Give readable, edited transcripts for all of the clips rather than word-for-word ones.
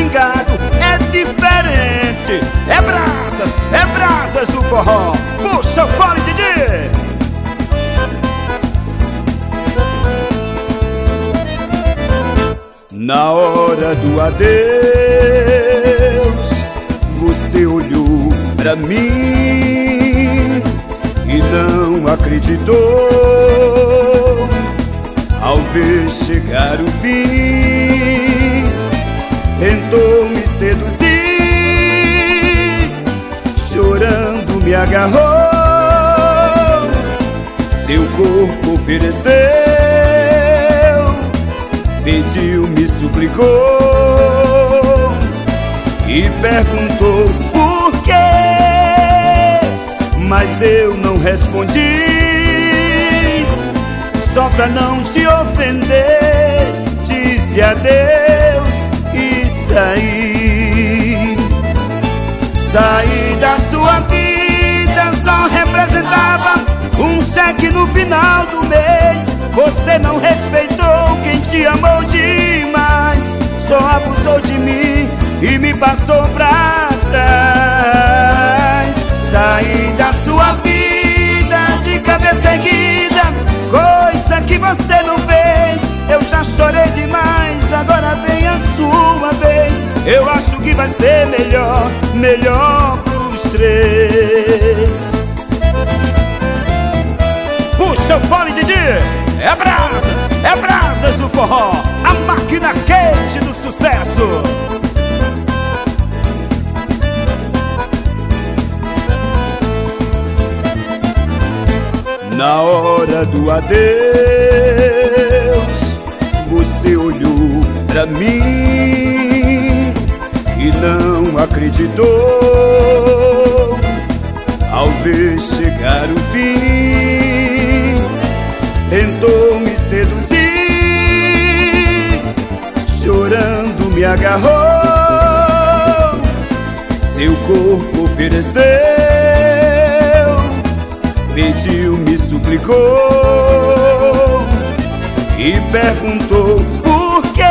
gingado é diferente. É brasas do forró. Puxa o fone, Didi! Na hora do adeus, você olhou pra mim e não acreditou. Ao ver chegar o fim, tentou me seduzir, chorando me agarrou, seu corpo ofereceu, pediu, me suplicou e perguntou por quê, mas eu não respondi. Só pra não te ofender, disse adeus e saí. Saí da sua vida, só representava um cheque no final do mês. Você não respeitou quem te amou demais, só abusou de mim e me passou pra trás. Saí da sua vida de cabeça erguida, coisa que você não fez. Eu já chorei demais, agora vem a sua vez. Eu acho que vai ser melhor pros três. Puxa o fone, Didi! É brasas do forró, a máquina quente do sucesso. Na hora do adeus, você olhou pra mim e não acreditou. Ao ver chegar o fim, tentou me seduzir, chorando me agarrou, seu corpo ofereceu, pediu, me suplicou e perguntou por quê,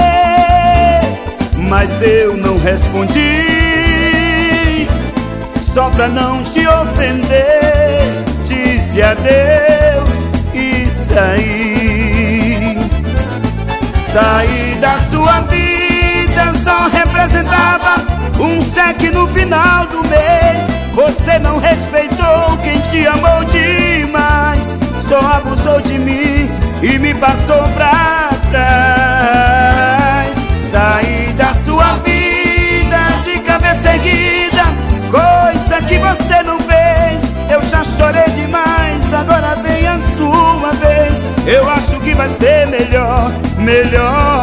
mas eu não respondi. Só pra não te ofender, disse adeus e saí. Saí da sua vida, só representava um cheque no final do mês. Você não respeitou quem te amou demais, só abusou de mim e me passou pra trás. Saí da sua vida de cabeça erguida, coisa que você não fez. Eu já chorei demais, agora vem a sua vez. Eu acho que vai ser melhor